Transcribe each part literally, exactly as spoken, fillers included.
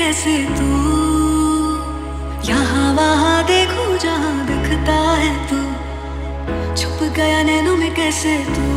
कैसे तू, यहाँ वहाँ देखूं जहाँ दिखता है तू, छुप गया नैनों में कैसे तू।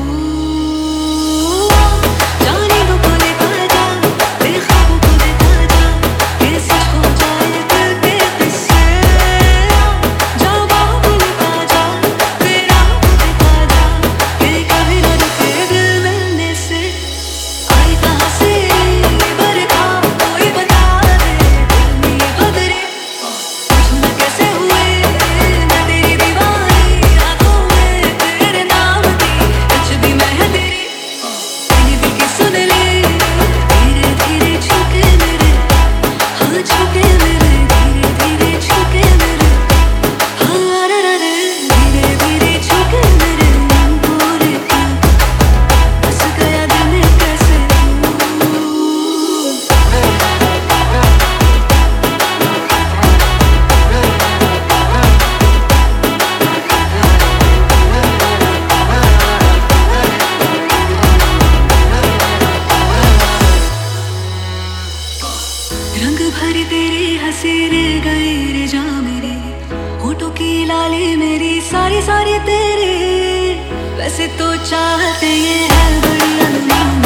जाने दो कोने का जा, बेख्वाबों को दिखा जा, ये सच हो जाए दिल के किस्से। जा बाहों को लुटा जा, तेरा को दिखा जा, ये कभी न रुके दिल मिलने से। आई कहाँ से बरखा कोई बता दे, दिल में ये बदरे पूछूं मैं कैसे हुए, मैं तेरी दीवानी आंखों में तेरे नाम की कुछ भी मैं है तेरी। मैंने दिल की सुन ले, धीरे धीरे छूके मेरे, हाँ छूके मेरे, धीरे धीरे छूके मेरे, हाँ रे रे रे, धीरे धीरे छूके मेरे मन पूरे का, बस गया दिल में कैसे तू। रंग भरी तेरी हंसी रे गई रे जा मेरी, होठों की लाली मेरी सारी सारी तेरे। वैसे तो चाहते ये है बड़ी अनजान